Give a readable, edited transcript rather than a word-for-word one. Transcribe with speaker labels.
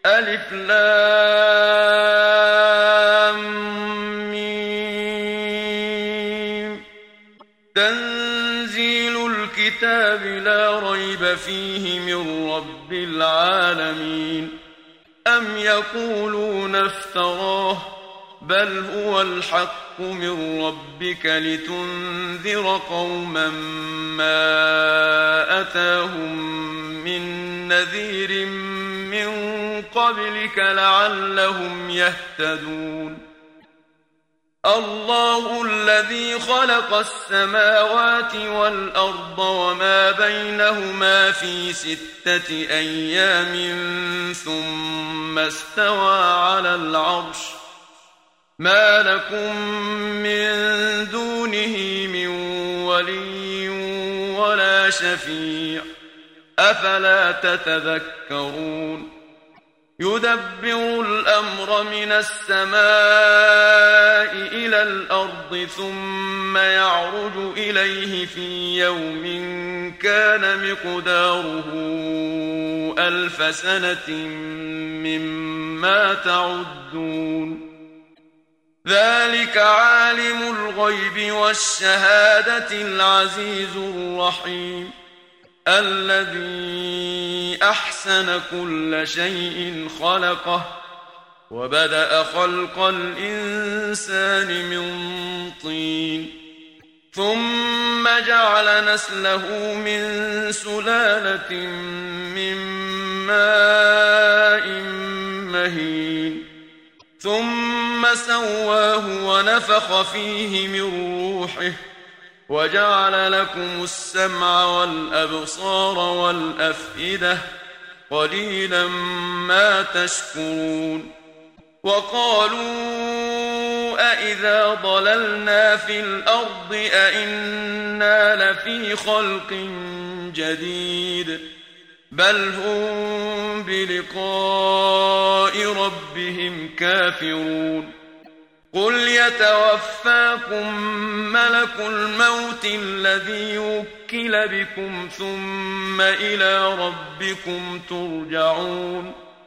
Speaker 1: ألف لام ميم. تنزيل الكتاب لا ريب فيه من رب العالمين. أم يقولون افتراه بل هو الحق من ربك لتنذر قوما ما أتاهم من نذير من قبلك لعلهم يهتدون. الله الذي خلق السماوات والأرض وما بينهما في 6 أيام ثم استوى على العرش ما لكم من دونه من ولي ولا شفيع أفلا تتذكرون. يدبر الأمر من السماء إلى الأرض ثم يعرج إليه في يوم كان مقداره 1000 سنة مما تعدون. ذلك عالم الغيب والشهادة العزيز الرحيم الذي أحسن كل شيء خلقه وبدأ خلق الإنسان من طين ثم جعل نسله من سلالة من ماء مهين ثم سواه ونفخ فيه من روحه وجعل لكم السمع والأبصار والأفئدة قليلا ما تشكرون. وقالوا أإذا ضللنا في الأرض أإنا لفي خلق جديد بل هم بلقاء ربهم كافرون. قل يتوفاكم ملك الموت الذي وكل بكم ثم إلى ربكم ترجعون.